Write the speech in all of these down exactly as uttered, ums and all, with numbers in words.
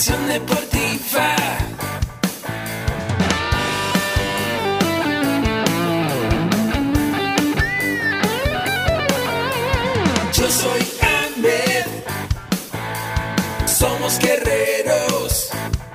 Educación deportiva. Yo soy Ahmed. Somos guerreros.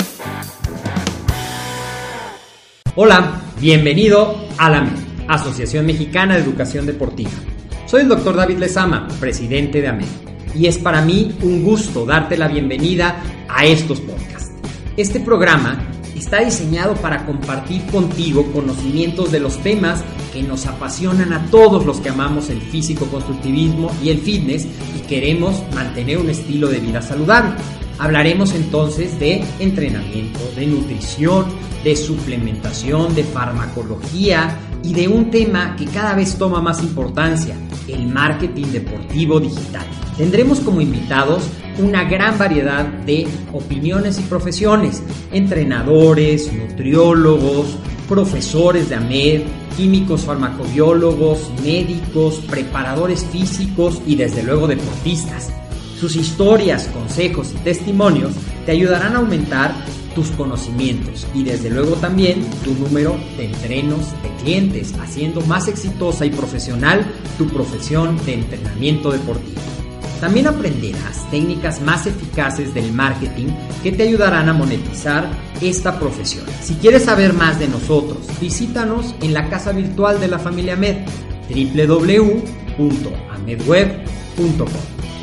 Hola, bienvenido a la Asociación Mexicana de Educación Deportiva. Soy el doctor David Lezama, presidente de AMED, y es para mí un gusto darte la bienvenida a estos podcasts. Este programa está diseñado para compartir contigo conocimientos de los temas que nos apasionan a todos los que amamos el físico-constructivismo y el fitness y queremos mantener un estilo de vida saludable. Hablaremos entonces de entrenamiento, de nutrición, de suplementación, de farmacología y de un tema que cada vez toma más importancia, el marketing deportivo digital. Tendremos como invitados una gran variedad de opiniones y profesiones, entrenadores, nutriólogos, profesores de AMED, químicos farmacobiólogos, médicos, preparadores físicos y desde luego deportistas. Sus historias, consejos y testimonios te ayudarán a aumentar tus conocimientos y desde luego también tu número de entrenos de clientes, haciendo más exitosa y profesional tu profesión de entrenamiento deportivo. También aprenderás técnicas más eficaces del marketing que te ayudarán a monetizar esta profesión. Si quieres saber más de nosotros, visítanos en la casa virtual de la familia AMED, doble u doble u doble u punto amedweb punto com.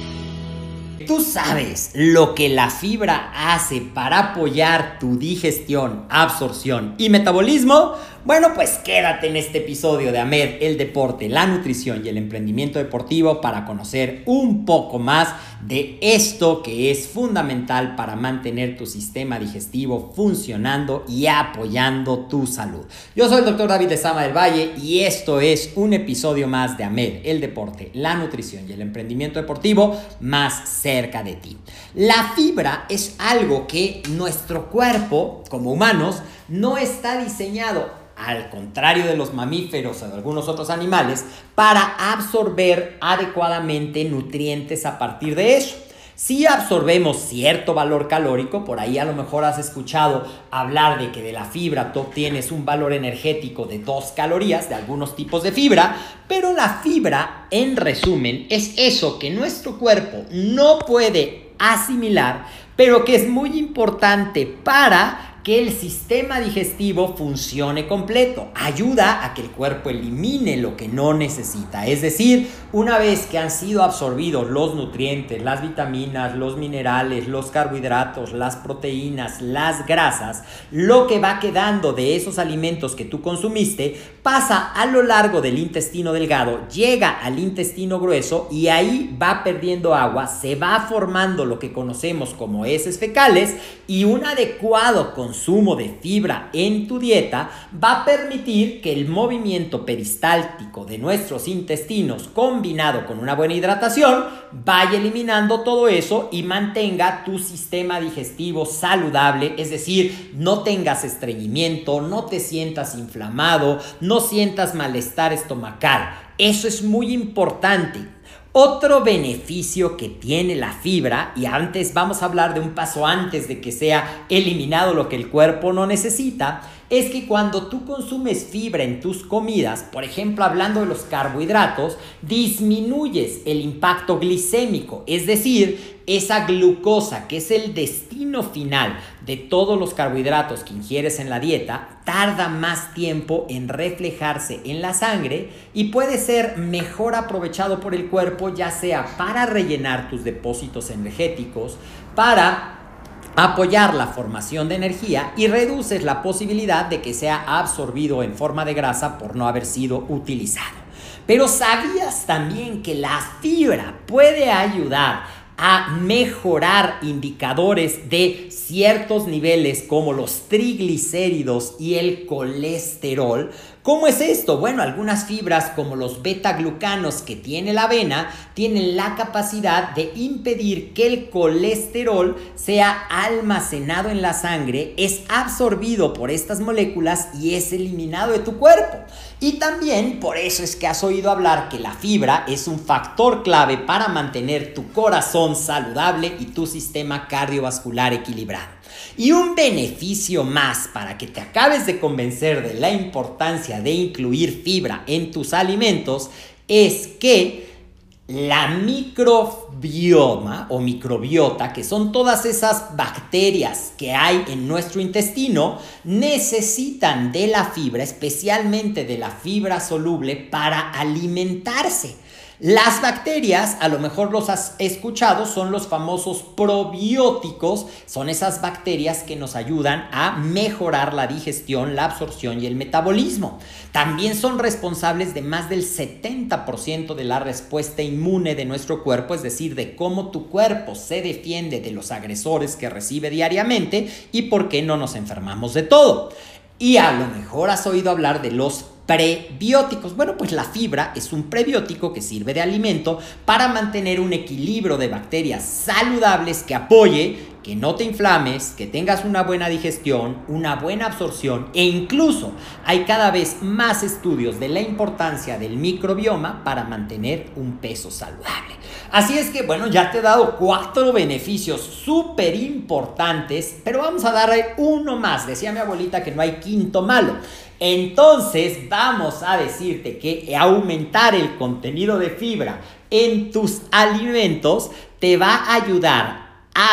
¿Tú sabes lo que la fibra hace para apoyar tu digestión, absorción y metabolismo? Bueno, pues quédate en este episodio de AMED, el deporte, la nutrición y el emprendimiento deportivo para conocer un poco más de esto que es fundamental para mantener tu sistema digestivo funcionando y apoyando tu salud. Yo soy el doctor David Lezama del Valle y esto es un episodio más de AMED, el deporte, la nutrición y el emprendimiento deportivo más cerca de ti. La fibra es algo que nuestro cuerpo, como humanos, no está diseñado, al contrario de los mamíferos o de algunos otros animales, para absorber adecuadamente nutrientes a partir de eso. Si absorbemos cierto valor calórico, por ahí a lo mejor has escuchado hablar de que de la fibra tú obtienes un valor energético de dos calorías de algunos tipos de fibra, pero la fibra, en resumen, es eso que nuestro cuerpo no puede asimilar, pero que es muy importante para que el sistema digestivo funcione completo. Ayuda a que el cuerpo elimine lo que no necesita. Es decir, una vez que han sido absorbidos los nutrientes, las vitaminas, los minerales, los carbohidratos, las proteínas, las grasas, lo que va quedando de esos alimentos que tú consumiste pasa a lo largo del intestino delgado, llega al intestino grueso y ahí va perdiendo agua, se va formando lo que conocemos como heces fecales y un adecuado consumo consumo de fibra en tu dieta va a permitir que el movimiento peristáltico de nuestros intestinos combinado con una buena hidratación vaya eliminando todo eso y mantenga tu sistema digestivo saludable, es decir, no tengas estreñimiento, no te sientas inflamado, no sientas malestar estomacal. Eso es muy importante. Otro beneficio que tiene la fibra, y antes vamos a hablar de un paso antes de que sea eliminado lo que el cuerpo no necesita, es que cuando tú consumes fibra en tus comidas, por ejemplo hablando de los carbohidratos, disminuyes el impacto glicémico, es decir, esa glucosa que es el destino final de todos los carbohidratos que ingieres en la dieta, tarda más tiempo en reflejarse en la sangre y puede ser mejor aprovechado por el cuerpo, ya sea para rellenar tus depósitos energéticos, para apoyar la formación de energía y reduces la posibilidad de que sea absorbido en forma de grasa por no haber sido utilizado. Pero ¿sabías también que la fibra puede ayudar a mejorar indicadores de ciertos niveles como los triglicéridos y el colesterol? ¿Cómo es esto? Bueno, algunas fibras como los beta-glucanos que tiene la avena tienen la capacidad de impedir que el colesterol sea almacenado en la sangre, es absorbido por estas moléculas y es eliminado de tu cuerpo. Y también por eso es que has oído hablar que la fibra es un factor clave para mantener tu corazón corazón saludable y tu sistema cardiovascular equilibrado. Y un beneficio más para que te acabes de convencer de la importancia de incluir fibra en tus alimentos es que la microbioma o microbiota, que son todas esas bacterias que hay en nuestro intestino, necesitan de la fibra, especialmente de la fibra soluble, para alimentarse. Las bacterias, a lo mejor los has escuchado, son los famosos probióticos, son esas bacterias que nos ayudan a mejorar la digestión, la absorción y el metabolismo. También son responsables de más del setenta por ciento de la respuesta inmune de nuestro cuerpo, es decir, de cómo tu cuerpo se defiende de los agresores que recibe diariamente y por qué no nos enfermamos de todo. Y a lo mejor has oído hablar de los prebióticos. Bueno, pues la fibra es un prebiótico que sirve de alimento para mantener un equilibrio de bacterias saludables que apoye que no te inflames, que tengas una buena digestión, una buena absorción, e incluso hay cada vez más estudios de la importancia del microbioma para mantener un peso saludable. Así es que, bueno, ya te he dado cuatro beneficios súper importantes, pero vamos a darle uno más. Decía mi abuelita que no hay quinto malo. Entonces vamos a decirte que aumentar el contenido de fibra en tus alimentos te va a ayudar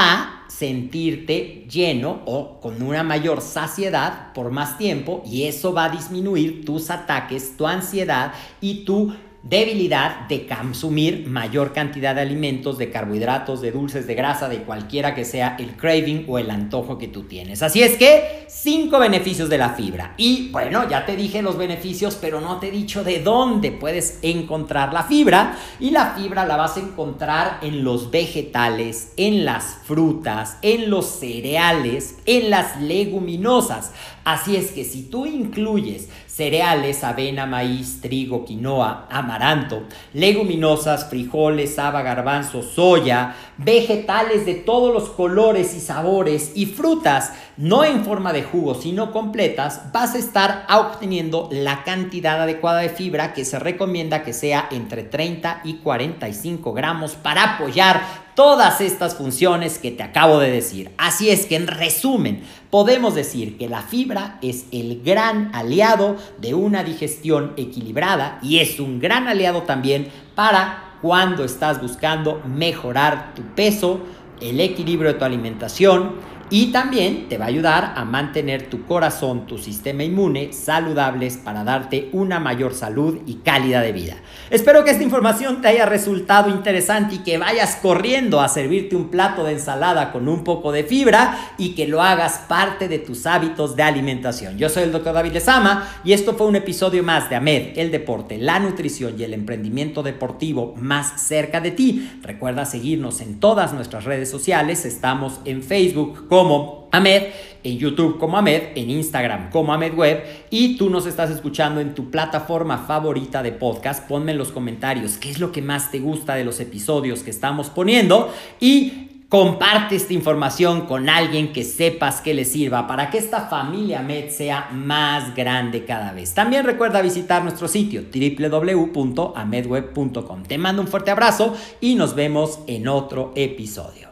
a sentirte lleno o con una mayor saciedad por más tiempo, y eso va a disminuir tus ataques, tu ansiedad y tu debilidad de consumir mayor cantidad de alimentos, de carbohidratos, de dulces, de grasa, de cualquiera que sea el craving o el antojo que tú tienes. Así es que, cinco beneficios de la fibra. Y bueno, ya te dije los beneficios, pero no te he dicho de dónde puedes encontrar la fibra. Y la fibra la vas a encontrar en los vegetales, en las frutas, en los cereales, en las leguminosas. Así es que si tú incluyes cereales, avena, maíz, trigo, quinoa, amaranto, leguminosas, frijoles, haba, garbanzo, soya, vegetales de todos los colores y sabores y frutas, no en forma de jugo, sino completas, vas a estar obteniendo la cantidad adecuada de fibra que se recomienda que sea entre treinta y cuarenta y cinco gramos para apoyar todas estas funciones que te acabo de decir. Así es que, en resumen, podemos decir que la fibra es el gran aliado de una digestión equilibrada y es un gran aliado también para cuando estás buscando mejorar tu peso, el equilibrio de tu alimentación, y también te va a ayudar a mantener tu corazón, tu sistema inmune saludables para darte una mayor salud y calidad de vida. Espero que esta información te haya resultado interesante y que vayas corriendo a servirte un plato de ensalada con un poco de fibra y que lo hagas parte de tus hábitos de alimentación. Yo soy el doctor David Lezama y esto fue un episodio más de AMED, el deporte, la nutrición y el emprendimiento deportivo más cerca de ti. Recuerda seguirnos en todas nuestras redes sociales. Estamos en Facebook como como AMED, en YouTube como AMED, en Instagram como AMED Web, y tú nos estás escuchando en tu plataforma favorita de podcast. Ponme en los comentarios qué es lo que más te gusta de los episodios que estamos poniendo y comparte esta información con alguien que sepas que le sirva para que esta familia AMED sea más grande cada vez. También recuerda visitar nuestro sitio doble u doble u doble u punto amedweb punto com. Te mando un fuerte abrazo y nos vemos en otro episodio.